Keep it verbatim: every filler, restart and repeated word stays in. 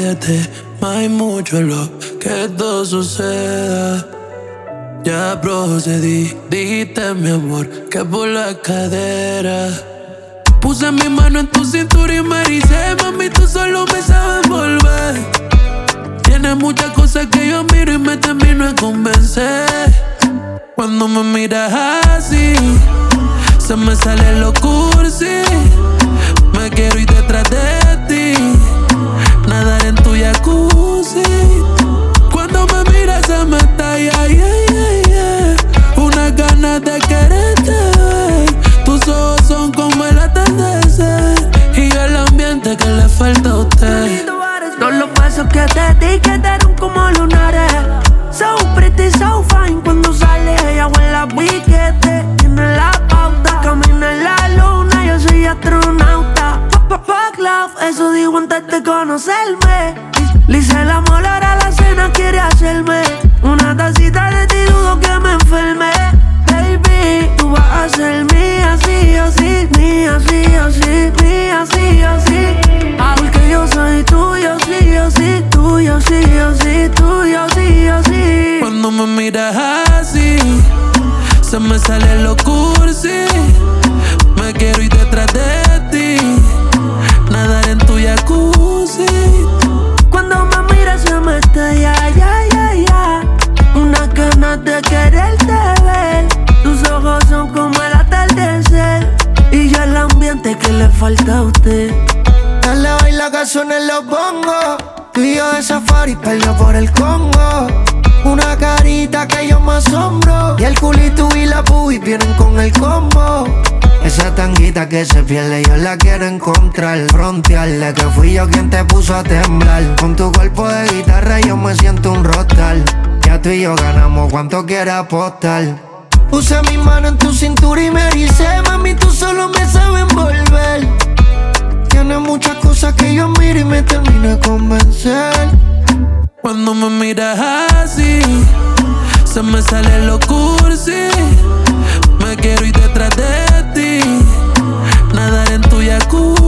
siete. No hay mucho en lo que esto suceda. Ya procedí, dijiste mi amor que por la cadera. Puse mi mano en tu cintura y me ericé. Mami, tú solo me sabes envolver. Tienes muchas cosas que yo miro y me termino de convencer. Cuando me miras así, se me sale lo cursi. Me quiero ir detrás de ti, nadar en tu jacuzzi. Cuando me miras se me estalla, yeah, yeah, yeah. Unas ganas de quererte ver. Tus ojos son como el atardecer y el ambiente que le falta a usted. Todos los besos que te di quedaron como lunares. So pretty, so fine cuando sale. Ella huele a piquete, tiene la pauta. Camina en la luna, yo soy astronauta. Fuck love, eso digo antes de conocerme. Le hice el amor, ahora la cena quiere hacerme. Una tacita de ti, dudo que me enferme. Baby, tú vas a ser mía, sí o sí. Mía, sí o sí, mía, sí o sí. Porque yo soy tuyo, sí o sí. Tuyo, sí o sí, tuyo, sí o sí. Cuando me miras así, se me sale lo cursi. Me quiero ir detrás de ti, nadar en tu jacuzzi. Cuando me miras se me estalla, ya, ya, ya. Unas ganas de quererte ver. Tus ojos son como el atardecer y yo el ambiente que le falta a usted. Dale, baila que suenen los bongos. Tú y yo de safari, perdido por el Congo. Una carita que yo me asombro. Y el culito y la pubi vienen con el combo. Esa tanguita que se pierde yo la quiero encontrar. Frontearle que fui yo quien te puso a temblar. Con tu cuerpo de guitarra yo me siento un rockstar. Ya tú y yo ganamos cuanto quieras apostar. Puse mi mano en tu cintura y me ericé. Mami, tú solo me sabes envolver. Tienes muchas cosas que yo miro y me termino de convencer. Cuando me miras así, se me sale lo cursi. Me quiero ir detrás de ti, nadar en tu jacuzzi.